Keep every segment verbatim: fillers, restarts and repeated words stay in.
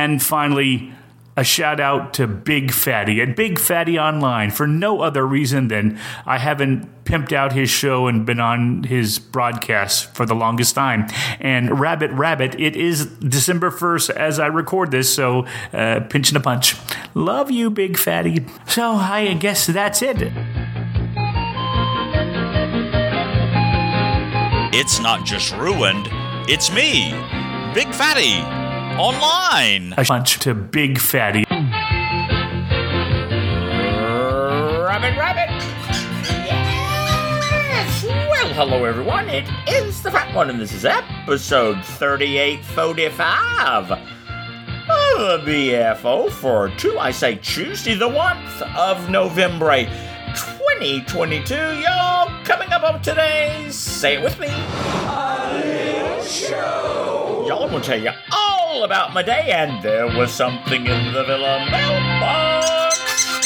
And finally, a shout out to Big Fatty at Big Fatty Online for no other reason than I haven't pimped out his show and been on his broadcasts for the longest time. And Rabbit Rabbit, it is December first as I record this, so uh, pinching a punch. Love you, Big Fatty. So I guess that's it. It's not just ruined, it's me, Big Fatty. Online. A punch to Big Fatty. Rabbit, rabbit. Yes. Well, hello, everyone. It is the Fat One, and this is episode thirty-eight forty-five of the B F O for two, I say Tuesday, the first of November, twenty twenty-two. Y'all, coming up on today's, say it with me, a little show. Y'all, I'm going to tell you all about my day, and there was something in the Villa mailbox.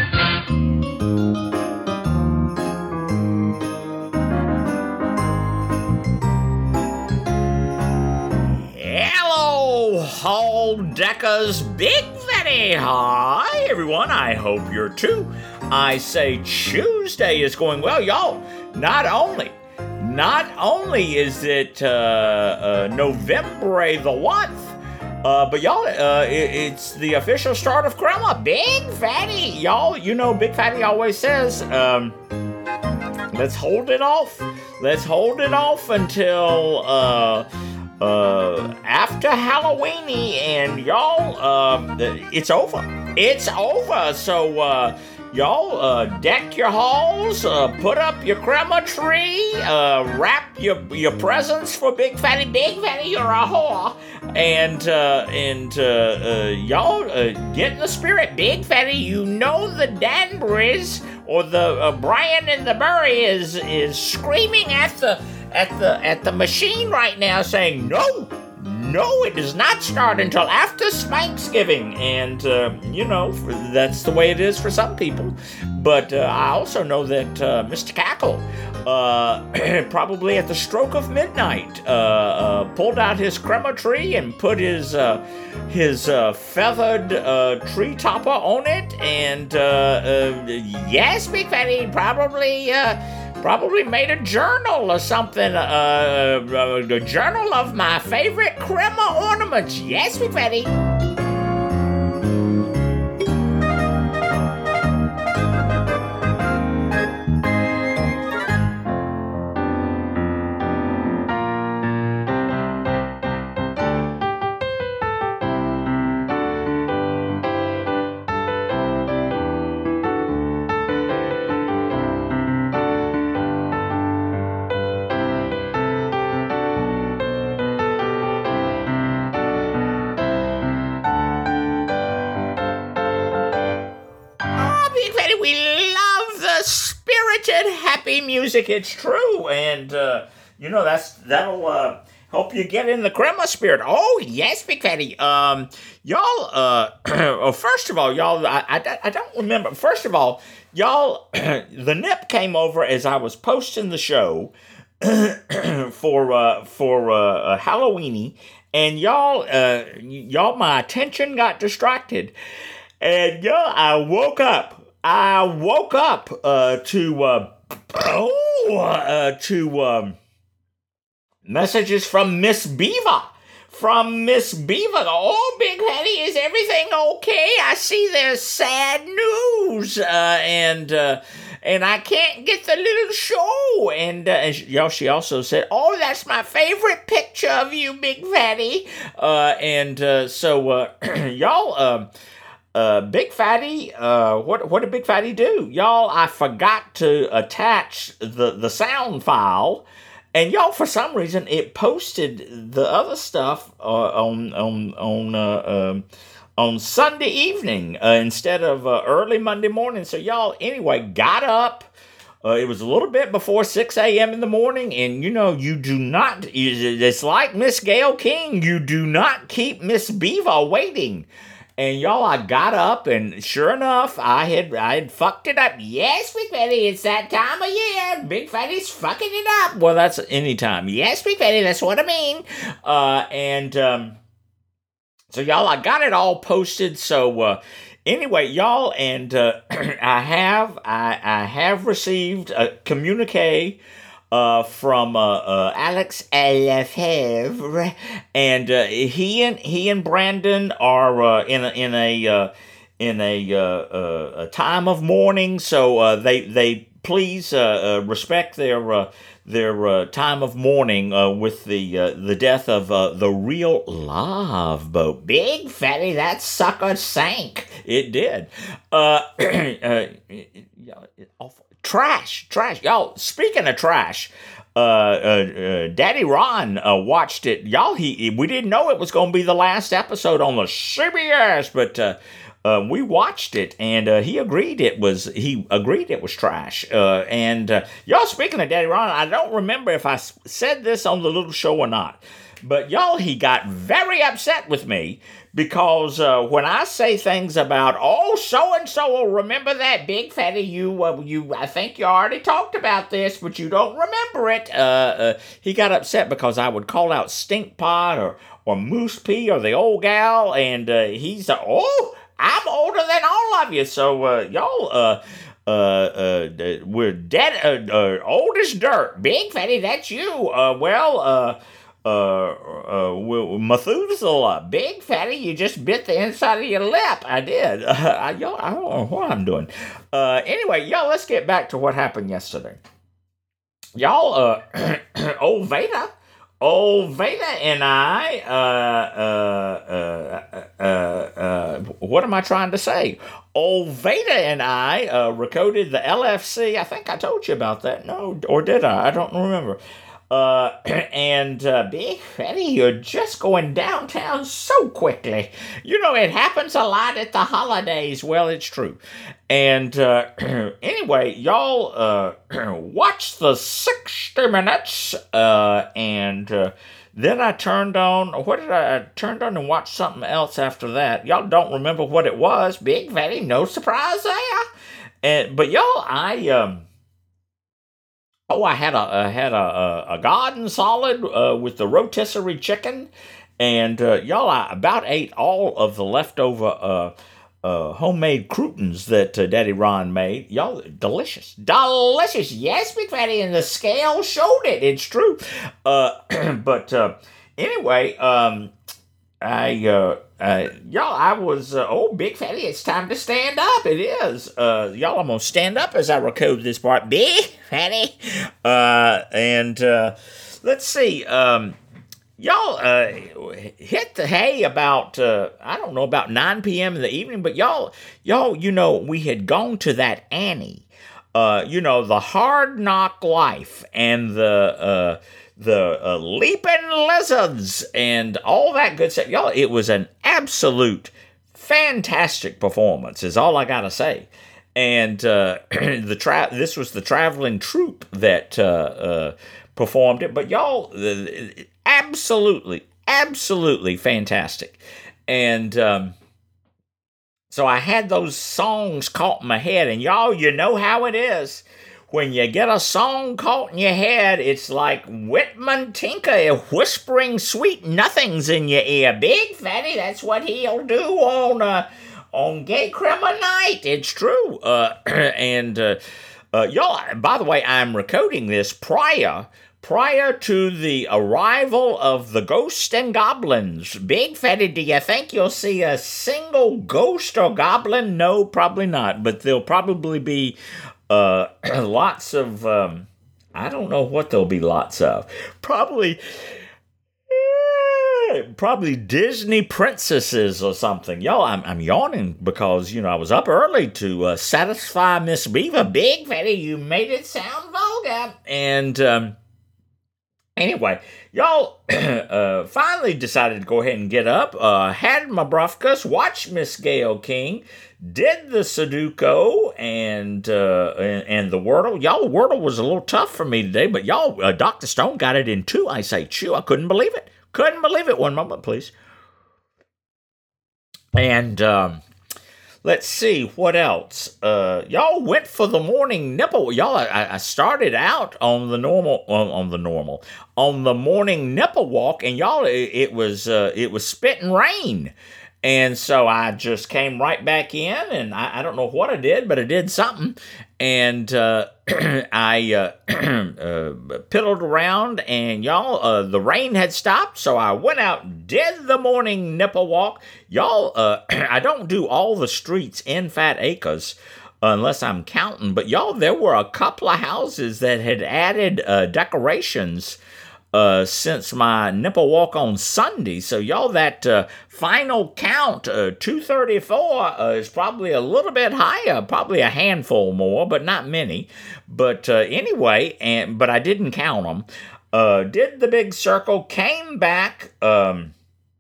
Hello, Hall Deckers, Big Fatty. Hi, everyone. I hope you're too. I say Tuesday is going well, y'all. Not only Not only is it uh, uh, November the first, uh, but y'all, uh, it, it's the official start of Crema. Big Fatty, y'all, you know Big Fatty always says, um, let's hold it off. Let's hold it off until uh, uh, after Halloween, and y'all, uh, it's over. It's over, so... Uh, Y'all, uh, deck your halls, uh, put up your crema tree, uh, wrap your your presents for Big Fatty. Big Fatty, you're a whore. And, uh, and, uh, uh y'all, uh, get in the spirit. Big Fatty, you know the Danburys, or the, uh, Brian and the Murray is, is screaming at the, at the, at the machine right now saying, no! No, it does not start until after Thanksgiving, and, uh, you know, that's the way it is for some people. But uh, I also know that uh, Mister Cackle, uh, probably at the stroke of midnight, uh, uh, pulled out his crema tree and put his uh, his uh, feathered uh, tree topper on it, and, uh, uh, yes, Big Fatty, probably... Uh, Probably made a journal or something, uh, uh, the journal of my favorite crema ornaments. Yes, Big Fatty. Happy music, it's true, and uh, you know that's that'll uh, help you get in the crema spirit. Oh yes, Big Fatty. Um, y'all. Uh, well, first of all, y'all. I, I I don't remember. First of all, y'all. The nip came over as I was posting the show for uh, for uh, Halloweeny, and y'all uh, y'all my attention got distracted, and y'all I woke up. I woke up uh, to. Uh, Oh, uh, to um, messages from Miss Beaver. From Miss Beaver. Oh, Big Fatty, is everything okay? I see there's sad news, uh, and uh, and I can't get the little show. And, uh, and she, y'all, she also said, "Oh, that's my favorite picture of you, Big Fatty." Uh, and uh, so, uh, y'all. Uh, Uh, Big Fatty, uh, what what did Big Fatty do? Y'all, I forgot to attach the, the sound file, and y'all, for some reason, it posted the other stuff uh, on on on uh, um, on Sunday evening uh, instead of uh, early Monday morning. So y'all, anyway, got up. Uh, it was a little bit before six a.m. in the morning, and you know, you do not, it's like Miss Gayle King, you do not keep Miss Beaver waiting. And y'all, I got up, and sure enough, I had I had fucked it up. Yes, Big Fatty, it's that time of year. Big Fatty's fucking it up. Well, that's any time. Yes, Big Fatty, that's what I mean. Uh, and um, So, y'all, I got it all posted. So, uh, anyway, y'all, and uh, I have I, I have received a communique uh, from uh, uh, Alex Lefebvre, and uh, he and he and Brandon are uh, in a, in a uh, in a, uh, uh, a time of mourning. So uh, they they please uh, uh, respect their. Uh, their uh, time of mourning uh, with the uh, the death of uh, the real Love Boat. Big Fatty, that sucker sank. It did. Uh, uh, trash, trash. Y'all, speaking of trash, uh, uh, uh, Daddy Ron uh, watched it. Y'all, he we didn't know it was going to be the last episode on the C B S, but... Uh, Uh, we watched it, and uh, he agreed it was he agreed it was trash. Uh, and uh, y'all, speaking of Daddy Ron, I don't remember if I s- said this on the little show or not, but y'all, he got very upset with me because uh, when I say things about, oh, so and so will remember that, Big Fatty, you uh, you I think you already talked about this, but you don't remember it. Uh, uh, he got upset because I would call out Stink Pot or or Moose P or the old gal, and uh, he's uh, oh. I'm older than all of you, so uh, y'all, uh, uh, uh, we're dead, uh, uh, old as dirt. Big Fatty, that's you. Uh, well, uh, uh, uh, well, Methuselah, Big Fatty, you just bit the inside of your lip. I did. Uh, I, y'all, I don't know what I'm doing. Uh, anyway, y'all, let's get back to what happened yesterday. Y'all, uh, old Veda. Old Veda and I, uh, uh, uh, uh, uh, what am I trying to say? Old Veda and I uh, recorded the L F C. I think I told you about that. No, or did I? I don't remember. Uh, and uh, Big Fatty, you're just going downtown so quickly. You know, it happens a lot at the holidays. Well, it's true. And uh, anyway, y'all uh, watch the sixty minutes, uh, and uh, then I turned on, what did I, I turned on and watched something else after that. Y'all don't remember what it was. Big Fatty, no surprise there. And, but y'all, I... Um, Oh, I had a I had a a, a garden salad uh, with the rotisserie chicken, and uh, y'all, I about ate all of the leftover uh, uh, homemade croutons that uh, Daddy Ron made. Y'all, delicious, delicious. Yes, Big Fatty, and the scale showed it. It's true. Uh, but uh, anyway, um, I. Uh, Uh, y'all, I was, uh, oh, Big Fatty, it's time to stand up. It is. Uh, y'all, I'm going to stand up as I record this part. Big Fatty. Uh, and, uh, let's see, um, y'all, uh, hit the hay about, uh, I don't know, about nine p.m. in the evening, but y'all, y'all, you know, we had gone to that Annie, uh, you know, the Hard Knock Life and the, uh, the uh, leaping lizards and all that good stuff. Y'all, it was an absolute fantastic performance is all I gotta say. And uh, the tra- this was the traveling troupe that uh, uh, performed it. But y'all, uh, absolutely, absolutely fantastic. And um, so I had those songs caught in my head. And y'all, you know how it is. When you get a song caught in your head, it's like Whitman Tinker whispering sweet nothings in your ear. Big Fatty, that's what he'll do on uh, on Gay Crema Night. It's true. Uh, and uh, uh, y'all, by the way, I'm recording this prior prior to the arrival of the ghosts and goblins. Big Fatty, do you think you'll see a single ghost or goblin? No, probably not. But there'll probably be Uh, lots of, um, I don't know what there'll be lots of. Probably, eh, probably Disney princesses or something. Y'all, I'm, I'm yawning because, you know, I was up early to uh, satisfy Miss Beaver. Big Fatty, you made it sound vulgar. And, um, anyway, y'all uh, finally decided to go ahead and get up, uh, had my breakfast, watched Miss Gayle King, did the Sudoku and, uh, and and the Wordle. Y'all, Wordle was a little tough for me today, but y'all, uh, Doctor Stone got it in two. I say, chew, I couldn't believe it. Couldn't believe it. One moment, please. And um, let's see what else. Uh, y'all went for the morning nipple. Y'all, I, I started out on the normal, on, on the normal, on the morning nipple walk, and y'all, it, it was uh, it was spitting rain. And so I just came right back in, and I, I don't know what I did, but I did something. And uh, I uh, uh, piddled around, and y'all, uh, the rain had stopped, so I went out, did the morning nipple walk. Y'all, uh, I don't do all the streets in Fat Acres unless I'm counting, but y'all, there were a couple of houses that had added uh, decorations Uh, since my nipple walk on Sunday. So y'all, that uh, final count, uh, two thirty-four, uh, is probably a little bit higher, probably a handful more, but not many. But uh, anyway, and but I didn't count them. Uh, did the big circle, came back, um,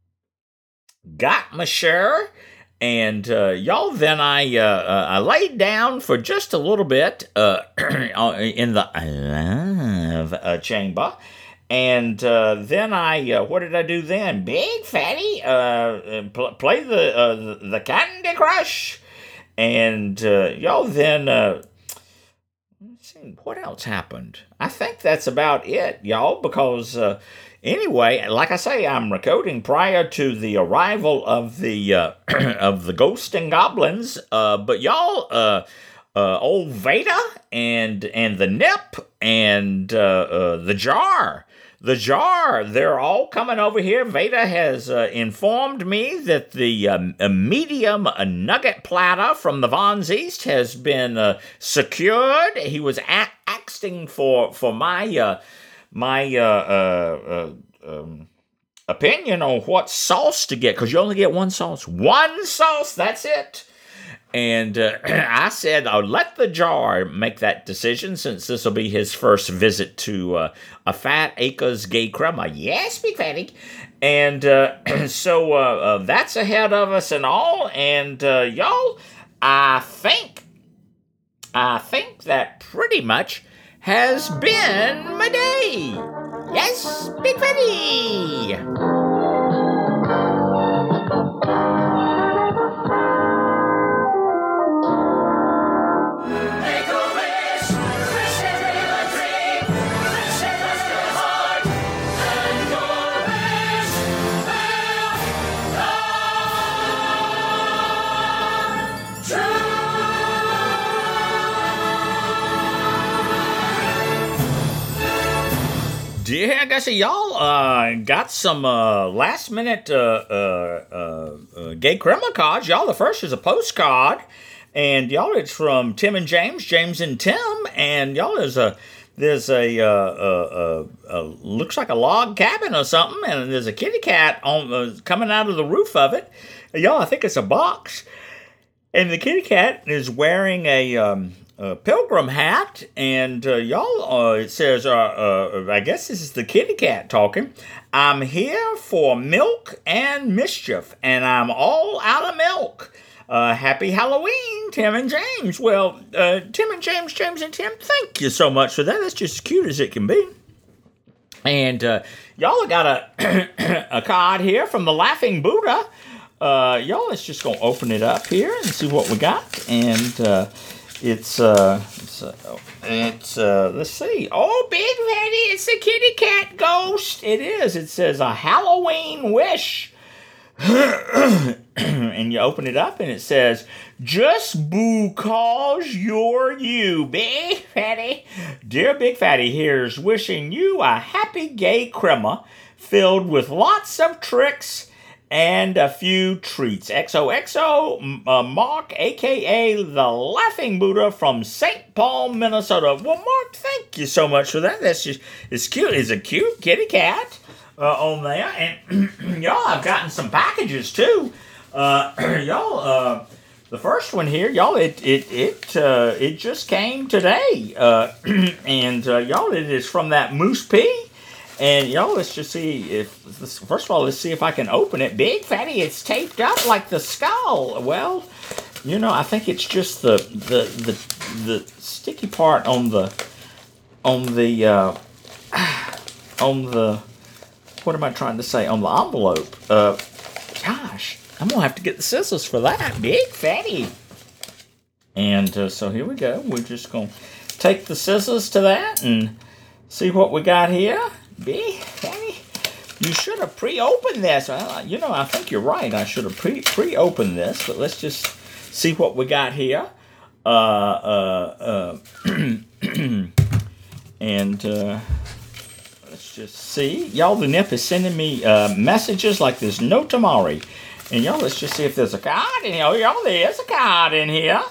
got my share, and uh, y'all, then I uh, uh, I laid down for just a little bit uh, in the love uh, chamber. And uh, then I, uh, what did I do then? Big Fatty, uh, pl- play the, uh, the the Candy Crush, and uh, y'all then. Uh, let's see, what else happened? I think that's about it, y'all. Because uh, anyway, like I say, I'm recording prior to the arrival of the uh, of the Ghosts and Goblins. Uh, but y'all, uh, uh, old Veda and and the Nip and uh, uh, the Jar. The Jar, they're all coming over here. Veda has uh, informed me that the um, a medium a nugget platter from the Von's East has been uh, secured. He was a- asking for for my uh, my uh, uh, uh, um, opinion on what sauce to get, because you only get one sauce. One sauce, that's it. And uh, I said, I'll let the Jar make that decision, since this will be his first visit to uh, a Fat Acres Gay Crema. Yes, Big Fatty. And uh, so uh, uh, that's ahead of us and all. And uh, y'all, I think, I think that pretty much has been my day. Yes, Big Fatty. Yeah, I guess y'all uh, got some uh, last minute uh, uh, uh, uh, Gay Crema cards. Y'all, the first is a postcard, and y'all, it's from Tim and James, James and Tim, and y'all, there's a there's a, uh, uh, uh, uh, looks like a log cabin or something, and there's a kitty cat on uh, coming out of the roof of it. Y'all, I think it's a box, and the kitty cat is wearing a um, Uh, pilgrim hat, and uh, y'all, uh, it says, uh, uh, I guess this is the kitty cat talking. I'm here for milk and mischief, and I'm all out of milk. Uh, happy Halloween, Tim and James. Well, uh, Tim and James, James and Tim, thank you so much for that. That's just as cute as it can be. And uh, y'all got a, a card here from the Laughing Buddha. Uh, y'all, let's just go open it up here and see what we got. And, uh, It's, uh, it's, uh, it's, uh, let's see. Oh, Big Fatty, it's the kitty cat ghost. It is. It says a Halloween wish. And you open it up and it says, just because you're you, Big Fatty. Dear Big Fatty, here's wishing you a happy gay crema filled with lots of tricks and a few treats. X O X O, uh, Mark, a k a the Laughing Buddha from Saint Paul, Minnesota. Well, Mark, thank you so much for that. That's just, it's cute. It's a cute kitty cat uh, on there. And y'all, I've gotten some packages too. Uh, y'all, uh, the first one here, y'all, it it it uh, it just came today. Uh, and uh, y'all, it is from that Moose P. And y'all, let's just see if, first of all, let's see if I can open it. Big Fatty, it's taped up like the skull. Well, you know, I think it's just the the the, the sticky part on the on the uh, on the what am I trying to say on the envelope? Uh, gosh, I'm gonna gonna have to get the scissors for that. Big Fatty. And uh, so here we go. We're just gonna take the scissors to that and see what we got here. Big Fatty. You should have pre-opened this. Well, you know, I think you're right. I should have pre pre-opened this. But let's just see what we got here. Uh, uh, uh, and uh, let's just see. Y'all, the Nip is sending me uh, messages like there's no tomorrow. And y'all, let's just see if there's a card in here. Y'all, there is a card in here.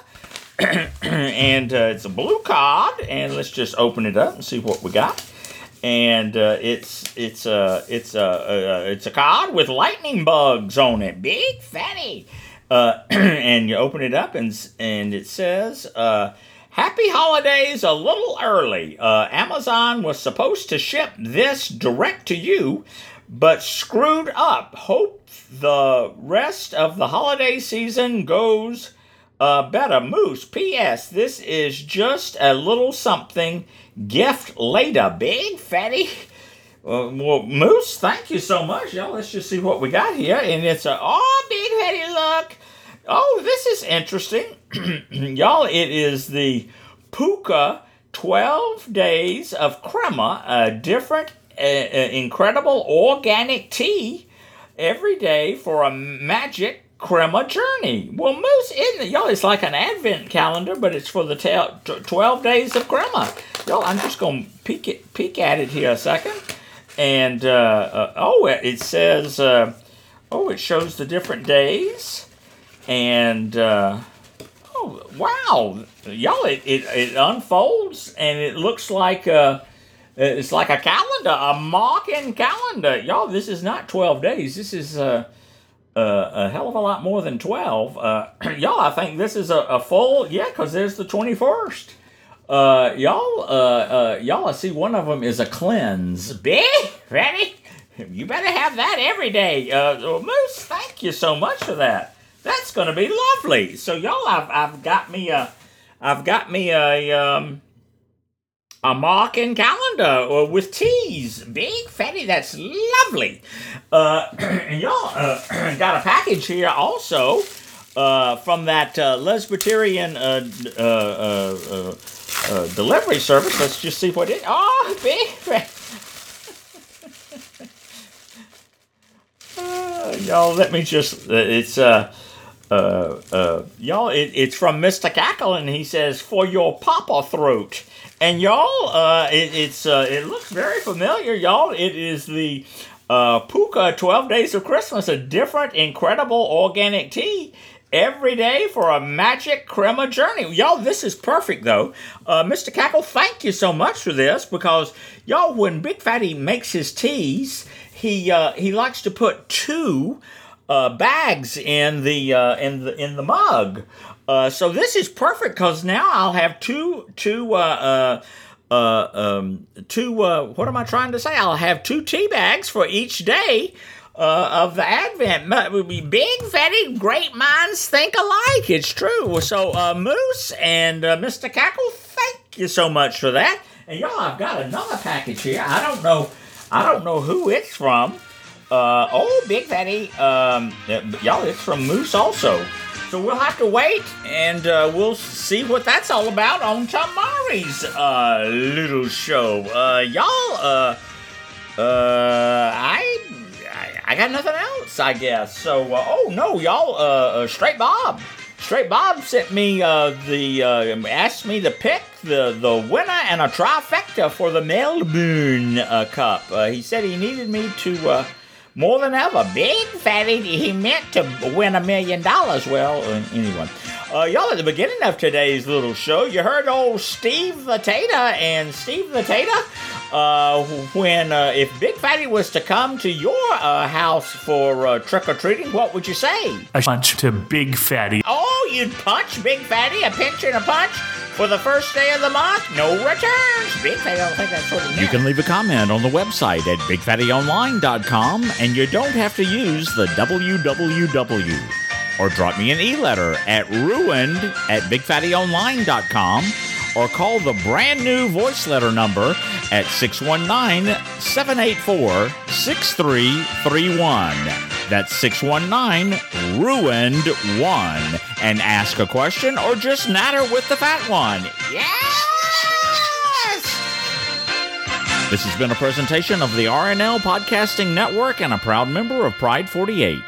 And uh, it's a blue card. And let's just open it up and see what we got. And uh, it's it's a uh, it's a uh, it's a card with lightning bugs on it. Big Fatty. Uh, and you open it up and and it says, uh, "Happy holidays a little early. Uh, Amazon was supposed to ship this direct to you, but screwed up. Hope the rest of the holiday season goes uh, better. Moose. P S. This is just a little something. Gift later." Big Fatty. Uh, well, Moose, thank you so much. Y'all, let's just see what we got here. And it's a, oh, Big Fatty, look. Oh, this is interesting. Y'all, it is the Puka twelve Days of Crema, a different, uh, uh, incredible organic tea every day for a magic crema journey. Well, Moose, isn't it? Y'all, it's like an advent calendar, but it's for the twelve days of crema. Y'all, I'm just going to peek, it, peek at it here a second. And, uh, uh, oh, it says, uh, oh, it shows the different days. And, uh, oh, wow. Y'all, it, it, it unfolds, and it looks like a, it's like a calendar, a marking calendar. Y'all, this is not twelve days. This is uh, uh, a hell of a lot more than twelve. Uh, y'all, I think this is a, a full, yeah, because there's the twenty-first. Uh, y'all, uh, uh, y'all, I see one of them is a cleanse. Big Fatty, you better have that every day. Uh, well, Moose, thank you so much for that. That's gonna be lovely. So y'all, I've I've got me a, I've got me a um, a marking calendar with teas. Big Fatty, that's lovely. Uh, and y'all uh, got a package here also uh, from that uh, Lesbiterian uh, uh, uh, uh, uh, delivery service. Let's just see what it. Oh, Big Fatty. uh, y'all, let me just. Uh, it's uh. Uh, uh, y'all, it, it's from Mister Cackle, and he says, "For your papa throat." And y'all, uh, it, it's uh, it looks very familiar, y'all. It is the uh, Puka twelve Days of Christmas, a different, incredible organic tea every day for a magic crema journey. Y'all, this is perfect, though. Uh, Mister Cackle, thank you so much for this, because, y'all, when Big Fatty makes his teas, he uh, he likes to put two Uh, bags in the uh, in the in the mug, uh, so this is perfect, because now I'll have two two uh, uh, uh, um, two. Uh, what am I trying to say? I'll have two tea bags for each day uh, of the Advent. It would be Big Fatty, great minds think alike. It's true. So uh, Moose and uh, Mister Cackle, thank you so much for that. And y'all, I've got another package here. I don't know. I don't know who it's from. Uh, oh, Big Fatty, um, y'all, it's from Moose also. So we'll have to wait, and uh, we'll see what that's all about on tomorrow's uh, little show. Uh, y'all, uh, uh, I, I, I got nothing else, I guess. So, uh, oh no, y'all, uh, uh, Straight Bob, Straight Bob sent me uh, the, uh, asked me to pick the the winner and a trifecta for the Melbourne uh, Cup. Uh, he said he needed me to. Uh, More than ever, Big Fatty, he meant to win a million dollars. Well, uh, anyway. Uh, y'all, at the beginning of today's little show, you heard old Steve the Tater, and Steve the Tater, uh, when, uh, if Big Fatty was to come to your uh, house for uh, trick-or-treating, what would you say? A punch to Big Fatty. Oh, you'd punch Big Fatty, a pinch and a punch? For the first day of the month, no returns. Big Fatty, I don't think that's what it meant. You can leave a comment on the website at big fatty online dot com, and you don't have to use the W W W. Or drop me an e-letter at ruined at big fatty online dot com, or call the brand new voice letter number at six one nine, seven eight four, six three three one. That's six one nine, ruined one. And ask a question or just natter with the fat one. Yes! This has been a presentation of the R N L Podcasting Network and a proud member of Pride forty-eight.